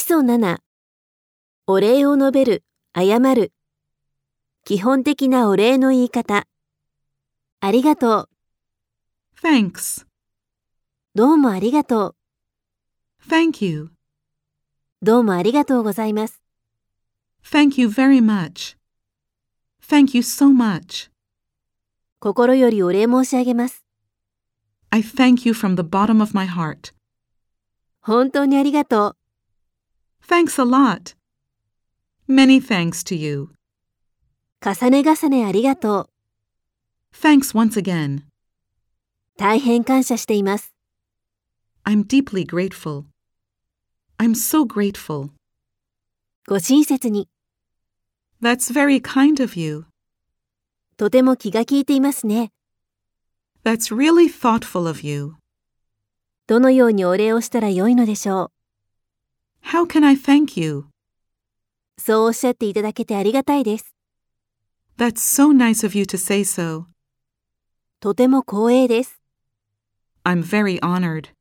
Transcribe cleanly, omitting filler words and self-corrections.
礎7、お礼を述べる、謝る。基本的なお礼の言い方。ありがとう。 Thanks. どうもありがとう。 Thank you. どうもありがとうございます。 Thank you very much. Thank you so much. 心よりお礼申し上げます。 I thank you from the bottom of my heart. 本当にありがとう。 Thanks a lot. Many thanks to you. 重ね重ねありがとう。 Thanks once again. 大変感謝しています。 I'm deeply grateful. I'm so grateful. ご親切に。 That's very kind of you. とても気が利いていますね。 That's really thoughtful of you. どのようにお礼をしたらよいのでしょ How can I thank you? う。そうおっしゃっていただけてありがたいです。 That's so nice of you to say so. とても光栄です。 I'm very honored.